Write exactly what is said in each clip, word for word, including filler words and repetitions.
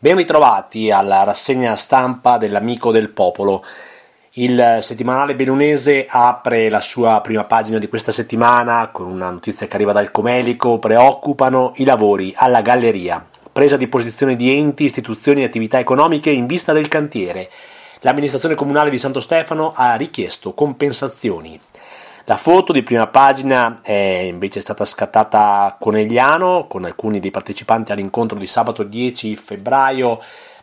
Ben ritrovati alla rassegna stampa dell'Amico del Popolo. Il settimanale bellunese apre la sua prima pagina di questa settimana con una notizia che arriva dal Comelico. Preoccupano i lavori alla galleria. Presa di posizione di enti, istituzioni e attività economiche in vista del cantiere. L'amministrazione comunale di Santo Stefano ha richiesto compensazioni. La foto di prima pagina è invece stata scattata a Conegliano con alcuni dei partecipanti all'incontro di sabato dieci febbraio,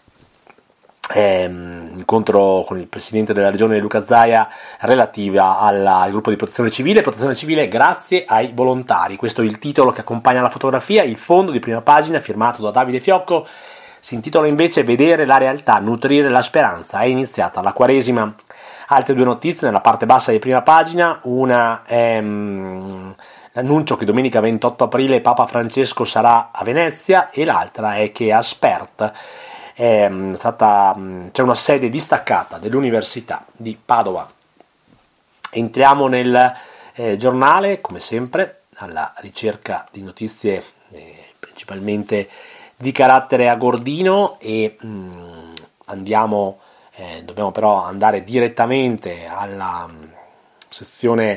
ehm, incontro con il presidente della regione Luca Zaia relativa alla, al gruppo di protezione civile. Protezione civile grazie ai volontari. Questo è il titolo che accompagna la fotografia. Il fondo di prima pagina, firmato da Davide Fiocco, si intitola invece Vedere la realtà, nutrire la speranza. È iniziata la Quaresima. Altre due notizie nella parte bassa di prima pagina, una è um, l'annuncio che domenica ventotto aprile Papa Francesco sarà a Venezia, e l'altra è che a Spert è um, stata, um, c'è una sede distaccata dell'Università di Padova. Entriamo nel eh, giornale, come sempre, alla ricerca di notizie eh, principalmente di carattere agordino, e um, andiamo... Eh, dobbiamo però andare direttamente alla um, sezione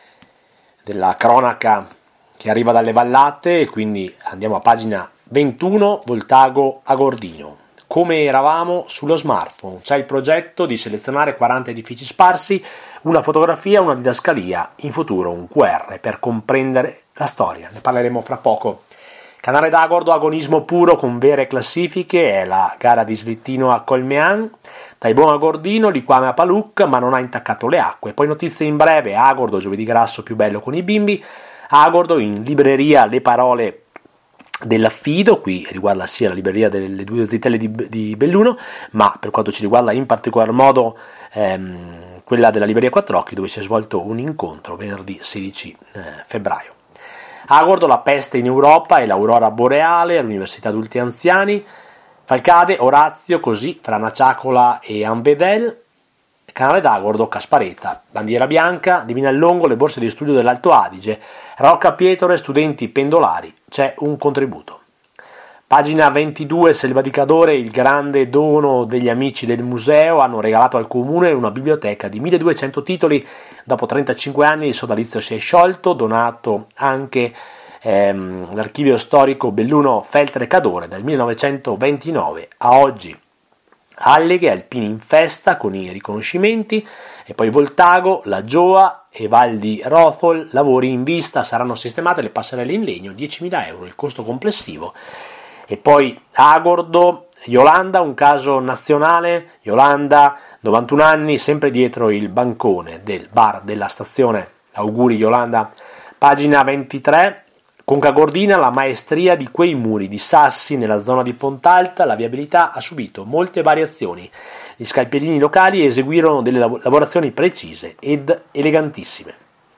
della cronaca che arriva dalle vallate, e quindi andiamo a pagina ventuno. Voltago Agordino. Come eravamo sullo smartphone. C'è il progetto di selezionare quaranta edifici sparsi, una fotografia, una didascalia, in futuro un Q R per comprendere la storia. Ne parleremo fra poco. Canale d'Agordo, agonismo puro con vere classifiche, è la gara di slittino a Colmean, dai buon Agordino, liquame a Paluc, ma non ha intaccato le acque. Poi notizie in breve, Agordo, giovedì grasso più bello con i bimbi, Agordo in libreria le parole dell'affido, qui riguarda sia la libreria delle due zitelle di, di Belluno, ma per quanto ci riguarda in particolar modo ehm, quella della libreria Quattrocchi, dove si è svolto un incontro venerdì sedici eh, febbraio. Agordo, la peste in Europa e l'aurora boreale all'Università Adulti e Anziani. Falcade, Orazio, così tra Naciacola e Ambedel. Canale d'Agordo, Caspareta, bandiera bianca, Divina il Longo, le borse di studio dell'Alto Adige, Rocca Pietore, studenti pendolari, c'è un contributo. Pagina ventidue, Selva di Cadore, il grande dono degli amici del museo, hanno regalato al comune una biblioteca di milleduecento titoli. Dopo trentacinque anni il sodalizio si è sciolto, donato anche ehm, l'archivio storico Belluno Feltre Cadore dal millenovecentoventinove a oggi. Alleghe, alpini in festa con i riconoscimenti, e poi Voltago, la Gioa e Val di Rothol, lavori in vista, saranno sistemate le passerelle in legno, diecimila euro il costo complessivo. E poi Agordo, Yolanda, un caso nazionale, Yolanda, novantuno anni, sempre dietro il bancone del bar della stazione. Auguri Yolanda. Pagina ventitré, Conca Gordina, la maestria di quei muri di sassi nella zona di Pontalta, la viabilità ha subito molte variazioni. Gli scalpellini locali eseguirono delle lavorazioni precise ed elegantissime.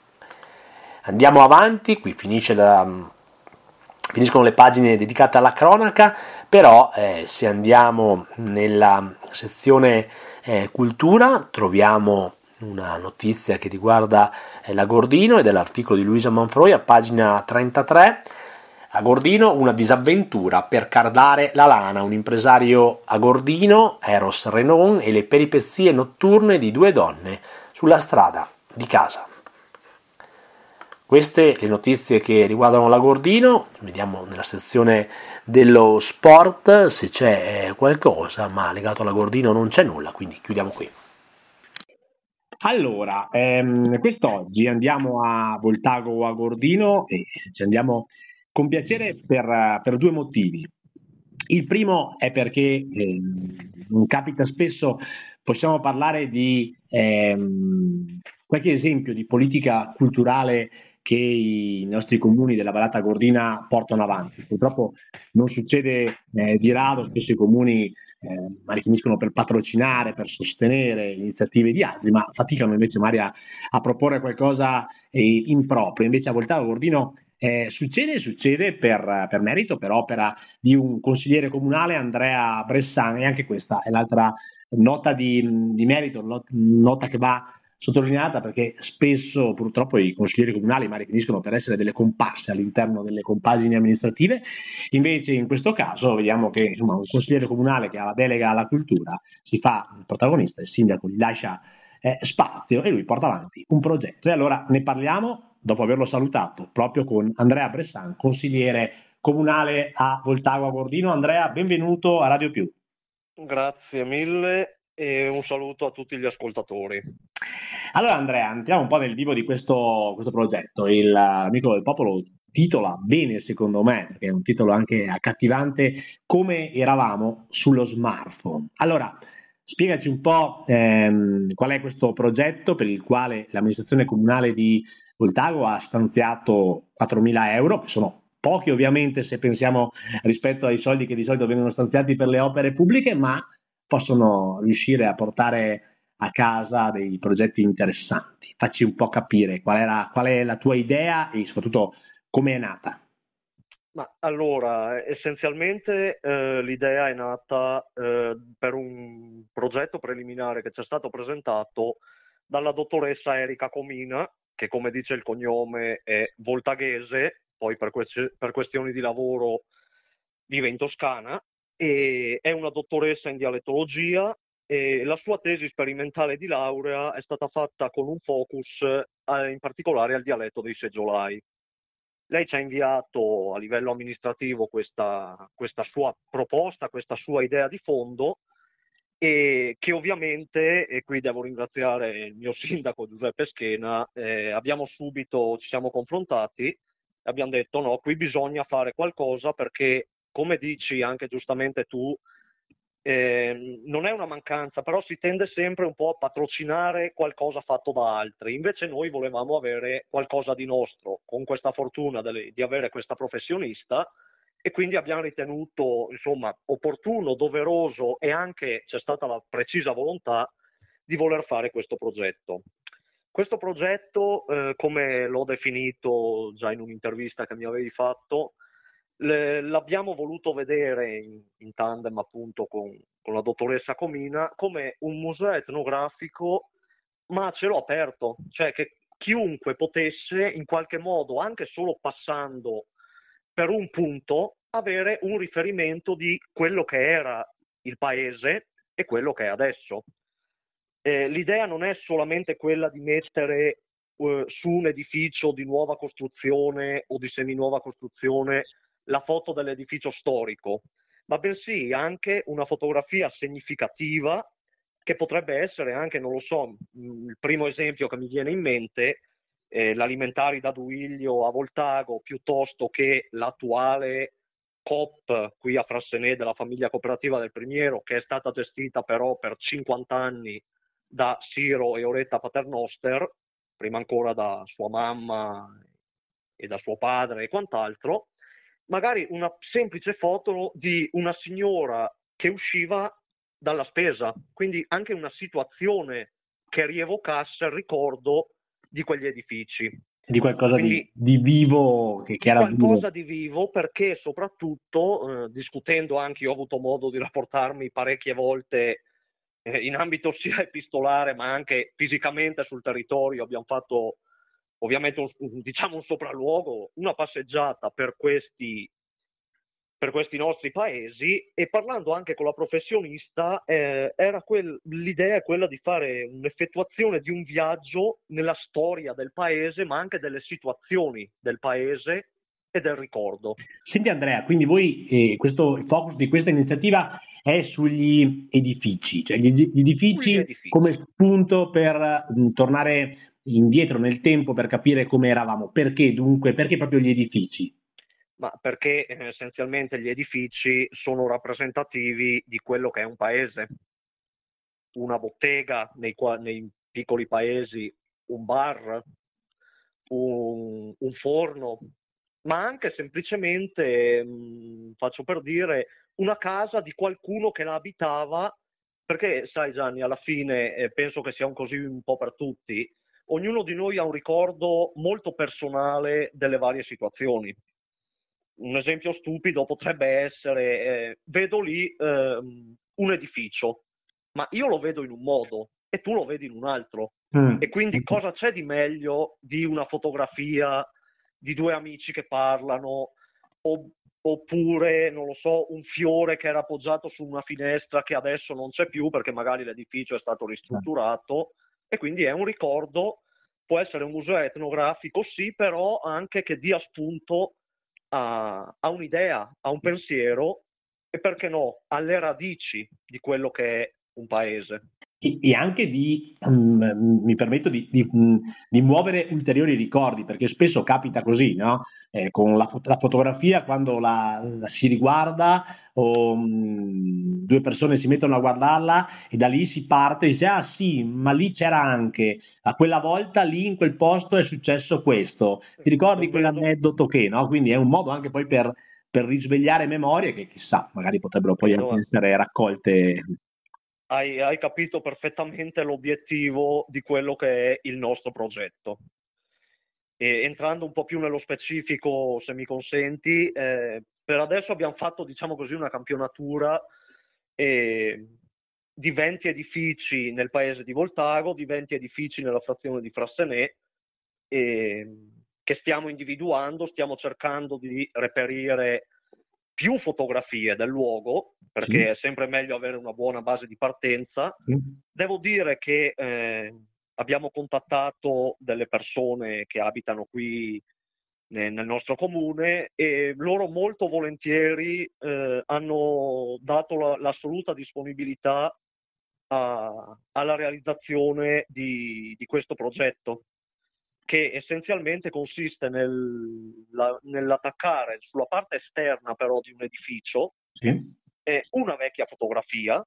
Andiamo avanti, qui finisce la... Finiscono le pagine dedicate alla cronaca, però eh, se andiamo nella sezione eh, cultura troviamo una notizia che riguarda eh, l'Agordino, ed è l'articolo di Luisa Manfroi a pagina trentatré. Agordino, una disavventura per cardare la lana, un impresario agordino, Eros Renon, e le peripezie notturne di due donne sulla strada di casa. Queste le notizie che riguardano l'Agordino. Vediamo nella sezione dello sport se c'è qualcosa, ma legato all'Agordino non c'è nulla, quindi chiudiamo qui. Allora, ehm, quest'oggi andiamo a Voltago Agordino, e ci andiamo con piacere per, per due motivi. Il primo è perché eh, non capita spesso, possiamo parlare di ehm, qualche esempio di politica culturale che i nostri comuni della Vallata Agordina portano avanti. Purtroppo non succede eh, di rado, spesso i comuni eh, magari finiscono per patrocinare, per sostenere iniziative di altri, ma faticano invece magari a, a proporre qualcosa eh, in proprio. Invece a Voltago Agordino eh, succede, succede per, per merito, per opera di un consigliere comunale, Andrea Bressan, e anche questa è l'altra nota di, di merito, nota che va sottolineata perché spesso purtroppo i consiglieri comunali magari finiscono per essere delle comparse all'interno delle compagini amministrative, invece in questo caso vediamo che insomma, un consigliere comunale che ha la delega alla cultura si fa il protagonista, il sindaco gli lascia eh, spazio e lui porta avanti un progetto. E allora ne parliamo dopo averlo salutato proprio con Andrea Bressan, consigliere comunale a Voltago Agordino. Andrea, benvenuto a Radio Più. Grazie mille e un saluto a tutti gli ascoltatori. Allora Andrea, entriamo un po' nel vivo di questo, questo progetto. Il Amico del Popolo titola bene secondo me, perché è un titolo anche accattivante, Come eravamo sullo smartphone. Allora, spiegaci un po' ehm, qual è questo progetto per il quale l'amministrazione comunale di Voltago ha stanziato quattromila euro, che sono pochi ovviamente se pensiamo rispetto ai soldi che di solito vengono stanziati per le opere pubbliche, ma possono riuscire a portare a casa dei progetti interessanti. Facci un po' capire qual, era, qual è la tua idea e soprattutto come è nata. Ma allora, essenzialmente eh, l'idea è nata eh, per un progetto preliminare che ci è stato presentato dalla dottoressa Erika Comina, che come dice il cognome è voltaghese, poi per, que- per questioni di lavoro vive in Toscana, e è una dottoressa in dialettologia e la sua tesi sperimentale di laurea è stata fatta con un focus eh, in particolare al dialetto dei seggiolai. Lei ci ha inviato a livello amministrativo questa, questa sua proposta, questa sua idea di fondo, e che ovviamente, e qui devo ringraziare il mio sindaco Giuseppe Schena, eh, abbiamo subito, ci siamo confrontati e abbiamo detto no, qui bisogna fare qualcosa perché, come dici anche giustamente tu, eh, non è una mancanza, però si tende sempre un po' a patrocinare qualcosa fatto da altri. Invece noi volevamo avere qualcosa di nostro, con questa fortuna delle, di avere questa professionista, e quindi abbiamo ritenuto insomma opportuno, doveroso, e anche c'è stata la precisa volontà di voler fare questo progetto. Questo progetto, eh, come l'ho definito già in un'intervista che mi avevi fatto, l'abbiamo voluto vedere in, in tandem appunto con, con la dottoressa Comina come un museo etnografico, ma a cielo aperto, cioè che chiunque potesse in qualche modo, anche solo passando per un punto, avere un riferimento di quello che era il paese e quello che è adesso. Eh, l'idea non è solamente quella di mettere eh, su un edificio di nuova costruzione o di seminuova costruzione la foto dell'edificio storico, ma bensì anche una fotografia significativa che potrebbe essere anche, non lo so, il primo esempio che mi viene in mente, eh, l'alimentari da Duilio a Voltago, piuttosto che l'attuale Coop qui a Frassenè della famiglia cooperativa del Primiero, che è stata gestita però per cinquanta anni da Siro e Oretta Paternoster, prima ancora da sua mamma e da suo padre e quant'altro. Magari una semplice foto di una signora che usciva dalla spesa, quindi anche una situazione che rievocasse il ricordo di quegli edifici. Di qualcosa Quindi, di, di vivo che, che di era qualcosa vivo. di vivo, perché soprattutto, eh, discutendo anche, io ho avuto modo di rapportarmi parecchie volte eh, in ambito sia epistolare ma anche fisicamente sul territorio, abbiamo fatto ovviamente un, diciamo un sopralluogo, una passeggiata per questi, per questi nostri paesi, e parlando anche con la professionista eh, era quel, l'idea è quella di fare un'effettuazione di un viaggio nella storia del paese, ma anche delle situazioni del paese e del ricordo. Senti Andrea, quindi voi eh, questo, il focus di questa iniziativa è sugli edifici, cioè gli, gli edifici, edifici come spunto per mh, tornare indietro nel tempo per capire come eravamo. Perché dunque? Perché proprio gli edifici? Ma perché eh, essenzialmente gli edifici sono rappresentativi di quello che è un paese. Una bottega nei, nei piccoli paesi, un bar, un, un forno, ma anche semplicemente, mh, faccio per dire, una casa di qualcuno che la abitava, perché sai Gianni, alla fine eh, penso che sia un così un po' per tutti, ognuno di noi ha un ricordo molto personale delle varie situazioni. Un esempio stupido potrebbe essere, eh, vedo lì eh, un edificio, ma io lo vedo in un modo e tu lo vedi in un altro. Mm. E quindi cosa c'è di meglio di una fotografia di due amici che parlano, o, oppure, non lo so, un fiore che era appoggiato su una finestra che adesso non c'è più perché magari l'edificio è stato ristrutturato, e quindi è un ricordo, può essere un museo etnografico, sì, però anche che dia spunto a, a un'idea, a un pensiero, e perché no, alle radici di quello che è un paese. E, e anche di, um, mi permetto di, di, um, di muovere ulteriori ricordi, perché spesso capita così, no? Eh, con la, fot- la fotografia, quando la, la si riguarda, o um, due persone si mettono a guardarla e da lì si parte e dice, ah sì, ma lì c'era anche, a quella volta lì in quel posto è successo questo, ti ricordi Non vedo. quell'aneddoto che, no? Quindi è un modo anche poi per, per risvegliare memorie che chissà, magari potrebbero poi Vedo, anche essere raccolte. hai, hai capito perfettamente l'obiettivo di quello che è il nostro progetto. E entrando un po' più nello specifico, se mi consenti, eh, per adesso abbiamo fatto, diciamo così, una campionatura eh, di venti edifici nel paese di Voltago, di venti edifici nella frazione di Frassenè, eh, che stiamo individuando, stiamo cercando di reperire più fotografie del luogo, perché Sì, è sempre meglio avere una buona base di partenza. sì. Devo dire che eh, abbiamo contattato delle persone che abitano qui nel, nel nostro comune, e loro molto volentieri eh, hanno dato la, l'assoluta disponibilità a, alla realizzazione di, di questo progetto, che essenzialmente consiste nel, la, nell'attaccare sulla parte esterna però di un edificio Sì. eh, una vecchia fotografia,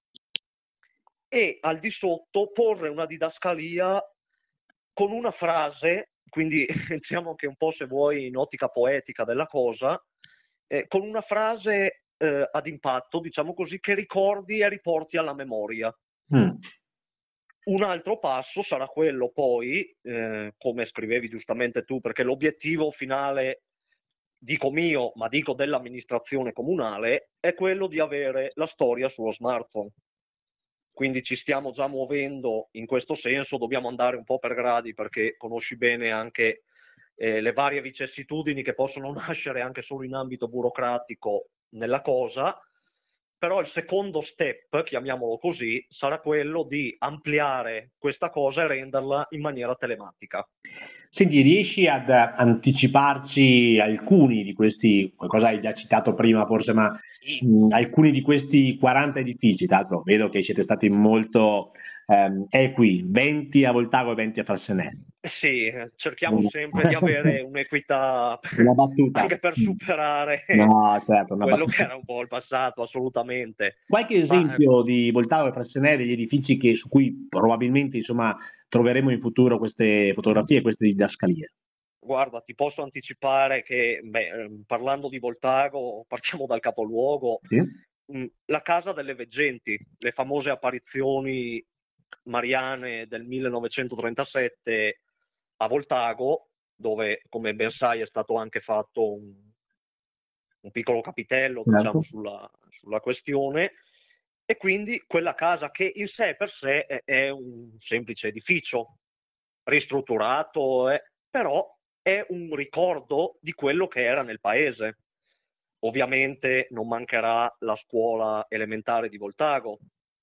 e al di sotto porre una didascalia con una frase, quindi entriamo anche un po', se vuoi, in ottica poetica della cosa, eh, con una frase eh, ad impatto, diciamo così, che ricordi e riporti alla memoria. Mm. Un altro passo sarà quello poi, eh, come scrivevi giustamente tu, perché l'obiettivo finale, dico mio, ma dico dell'amministrazione comunale, è quello di avere la storia sullo smartphone. Quindi ci stiamo già muovendo in questo senso, dobbiamo andare un po' per gradi, perché conosci bene anche eh, le varie vicissitudini che possono nascere anche solo in ambito burocratico nella cosa. Però il secondo step, chiamiamolo così, sarà quello di ampliare questa cosa e renderla in maniera telematica. Senti, riesci ad anticiparci alcuni di questi, qualcosa hai già citato prima forse, ma Sì, mh, alcuni di questi quaranta edifici, tra l'altro vedo che siete stati molto ehm, equi, venti a Voltago e venti a Frassenè. sì, cerchiamo sempre di avere un'equità Una battuta. anche per Mm. superare No, certo, una quello che battuta. era un po' il passato, assolutamente. Qualche Ma eh, esempio di Voltago e Frassenè, degli edifici che, su cui probabilmente insomma, troveremo in futuro queste fotografie, queste didascalie? guarda, ti posso anticipare che, beh, ehm, parlando di Voltago, partiamo dal capoluogo, Sì? mh, la Casa delle Veggenti, le famose apparizioni mariane del millenovecentotrentasette a Voltago, dove, come ben sai, è stato anche fatto un, un piccolo capitello, diciamo, Certo. sulla, sulla questione. E quindi quella casa, che in sé per sé è, è un semplice edificio ristrutturato, eh, però è un ricordo di quello che era nel paese. Ovviamente non mancherà la scuola elementare di Voltago.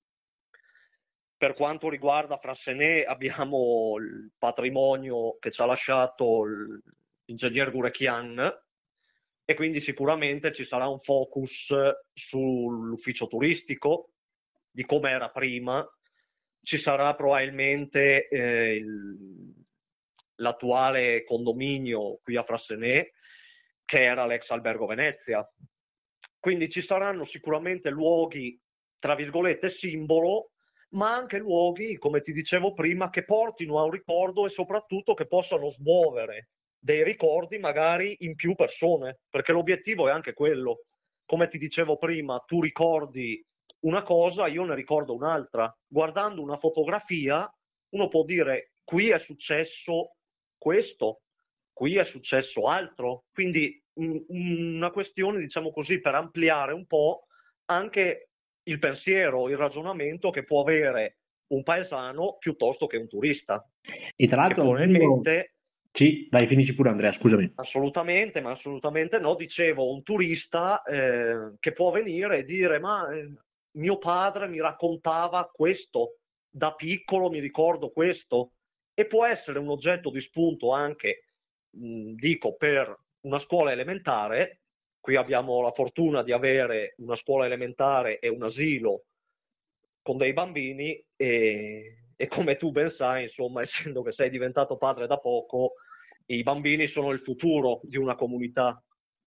Per quanto riguarda Frassenè, abbiamo il patrimonio che ci ha lasciato l'ingegner Gurechian, e quindi sicuramente ci sarà un focus sull'ufficio turistico, di come era prima. Ci sarà probabilmente eh, il, l'attuale condominio qui a Frassenè, che era l'ex Albergo Venezia. Quindi ci saranno sicuramente luoghi, tra virgolette, simbolo, ma anche luoghi, come ti dicevo prima, che portino a un ricordo e soprattutto che possano smuovere dei ricordi magari in più persone, perché l'obiettivo è anche quello. Come ti dicevo prima, tu ricordi una cosa, io ne ricordo un'altra. Guardando una fotografia, uno può dire: qui è successo questo, qui è successo altro. Quindi mh, una questione, diciamo così, per ampliare un po' anche il pensiero, il ragionamento che può avere un paesano piuttosto che un turista. E tra l'altro, probabilmente... Sì, dai, finisci pure Andrea, scusami. Assolutamente, ma assolutamente no. Dicevo, un turista eh, che può venire e dire ma eh, mio padre mi raccontava questo, da piccolo mi ricordo questo, e può essere un oggetto di spunto anche, mh, dico, per una scuola elementare. Qui abbiamo la fortuna di avere una scuola elementare e un asilo con dei bambini e, e come tu ben sai, insomma, essendo che sei diventato padre da poco, i bambini sono il futuro di una comunità.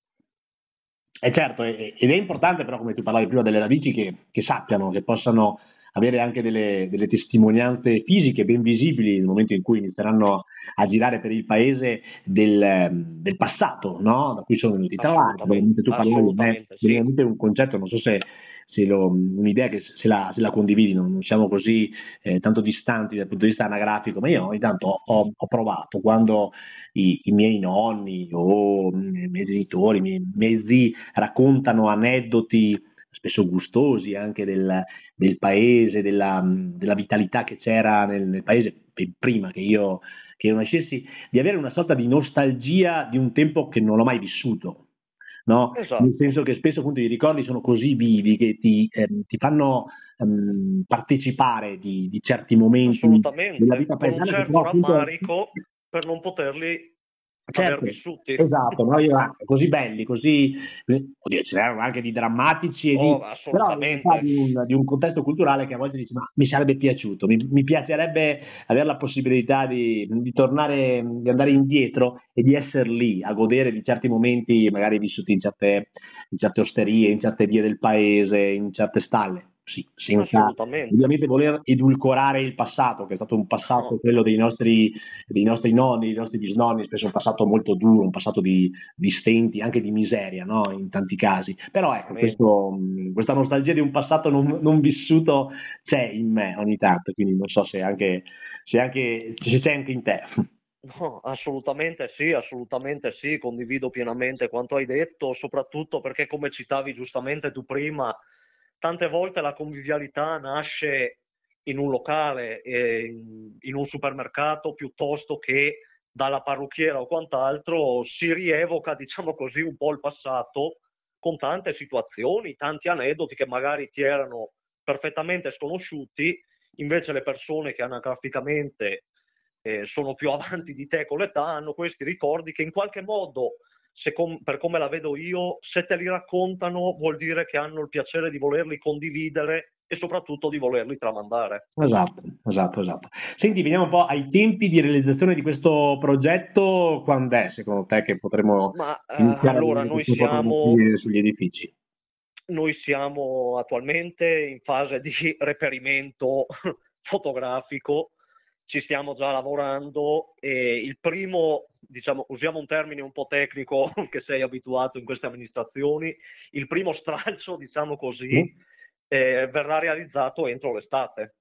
Eh certo, ed è importante però, come tu parlavi prima, delle radici che, che sappiano, che possano avere anche delle, delle testimonianze fisiche ben visibili nel momento in cui inizieranno a girare per il paese del, del passato, no? Da cui sono venuti. Tra l'altro, Assolutamente, tu parlavi, assolutamente mi sì. è un concetto, non so se, se lo, un'idea che se la, se la condividi, non, non siamo così eh, tanto distanti dal punto di vista anagrafico, ma io ogni tanto ho, ho provato quando i, i miei nonni o i miei genitori, i miei, miei zii raccontano aneddoti spesso gustosi anche del, del paese, della, della vitalità che c'era nel, nel paese prima che io, che io nascessi, di avere una sorta di nostalgia di un tempo che non l'ho mai vissuto. No? Esatto. Nel senso che spesso appunto i ricordi sono così vivi che ti, ehm, ti fanno ehm, partecipare di, di certi momenti della vita con un paesana che certo però appunto rammarico per non poterli aver certo, vissuti. esatto, no? Io, ah, così belli, così oddio, ce n'erano anche di drammatici e di, Oh, però in assolutamente. realtà di un, di un contesto culturale che a volte dici ma mi sarebbe piaciuto, mi, mi piacerebbe avere la possibilità di, di tornare, di andare indietro e di essere lì a godere di certi momenti magari vissuti in certe, in certe osterie, in certe vie del paese, in certe stalle. Sì, senza Assolutamente. ovviamente voler edulcorare il passato, che è stato un passato, No. quello dei nostri, dei nostri nonni, dei nostri bisnonni, spesso un passato molto duro, un passato di, di stenti, anche di miseria, no? In tanti casi. Però ecco, questo, questa nostalgia di un passato non, non vissuto c'è in me ogni tanto, quindi non so se anche, se anche se c'è anche in te. No, assolutamente sì, assolutamente sì, condivido pienamente quanto hai detto, soprattutto perché come citavi giustamente tu prima, tante volte la convivialità nasce in un locale, eh, in, in un supermercato, piuttosto che dalla parrucchiera o quant'altro, si rievoca, diciamo così, un po' il passato con tante situazioni, tanti aneddoti che magari ti erano perfettamente sconosciuti, invece le persone che anagraficamente eh, sono più avanti di te con l'età hanno questi ricordi che in qualche modo, se com- per come la vedo io, se te li raccontano vuol dire che hanno il piacere di volerli condividere e soprattutto di volerli tramandare. Esatto, esatto, esatto. Senti, veniamo un po' ai tempi di realizzazione di questo progetto. Quando è secondo te che potremo Ma eh, iniziare a allora vedere noi queste siamo, fotografie sugli edifici? noi siamo attualmente in fase di reperimento fotografico, ci stiamo già lavorando e il primo, diciamo, usiamo un termine un po' tecnico che sei abituato in queste amministrazioni, il primo stralcio, diciamo così, Mm. eh, verrà realizzato entro l'estate.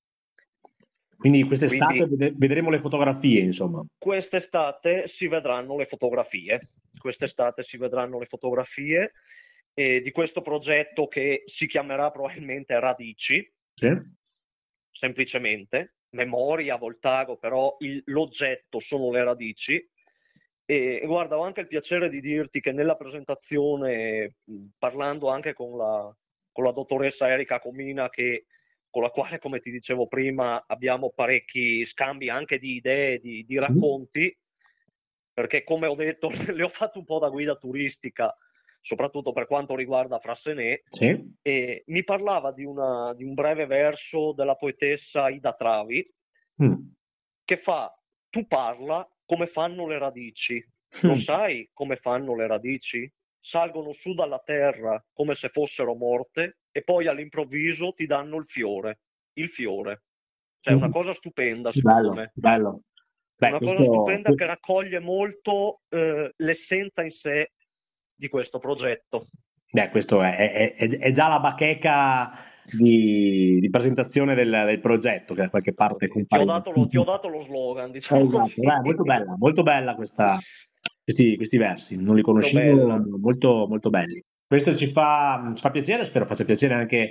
Quindi quest'estate Quindi vede- vedremo le fotografie, insomma. quest'estate si vedranno le fotografie, quest'estate si vedranno le fotografie eh, di questo progetto che si chiamerà probabilmente Radici, Sì? semplicemente, memoria, Voltago, però il, l'oggetto sono le radici. E, e guarda, ho anche il piacere di dirti che nella presentazione, parlando anche con la, con la dottoressa Erika Comina, che, con la quale, come ti dicevo prima, abbiamo parecchi scambi anche di idee, di, di Mm. racconti, perché come ho detto, le ho fatto un po' da guida turistica, soprattutto per quanto riguarda Frassenè, Sì? e mi parlava di, una, di un breve verso della poetessa Ida Travi, Mm. che fa, tu parla come fanno le radici, lo Mm. sai come fanno le radici? Salgono su dalla terra come se fossero morte e poi all'improvviso ti danno il fiore, il fiore. Cioè una Mm. cosa stupenda secondo Bello, me. bello. Beh, Una cosa questo, stupenda che raccoglie molto eh, l'essenza in sé di questo progetto. beh, questo è, è- è- è già la bacheca di, di presentazione del, del progetto che da qualche parte Ti ho compare. dato lo, ti ho dato lo slogan, diciamo Esatto, così. beh, molto bella, molto bella questa, questi, questi versi, non li Molto conoscevo, bella. molto, molto belli. Questo ci fa, ci fa piacere, spero faccia piacere anche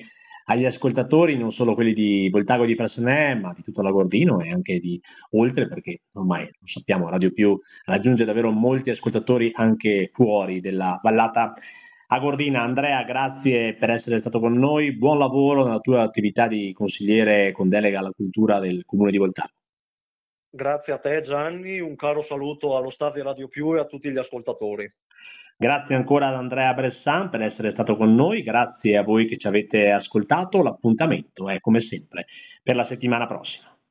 agli ascoltatori, non solo quelli di Voltago di Frassinè, ma di tutto l'Agordino e anche di oltre, perché ormai lo sappiamo, Radio Più raggiunge davvero molti ascoltatori anche fuori della vallata agordina. Andrea, grazie per essere stato con noi, buon lavoro nella tua attività di consigliere con delega alla cultura del Comune di Voltago. Grazie a te Gianni, un caro saluto allo staff di Radio Più e a tutti gli ascoltatori. Grazie ancora ad Andrea Bressan per essere stato con noi, grazie a voi che ci avete ascoltato, l'appuntamento è come sempre per la settimana prossima.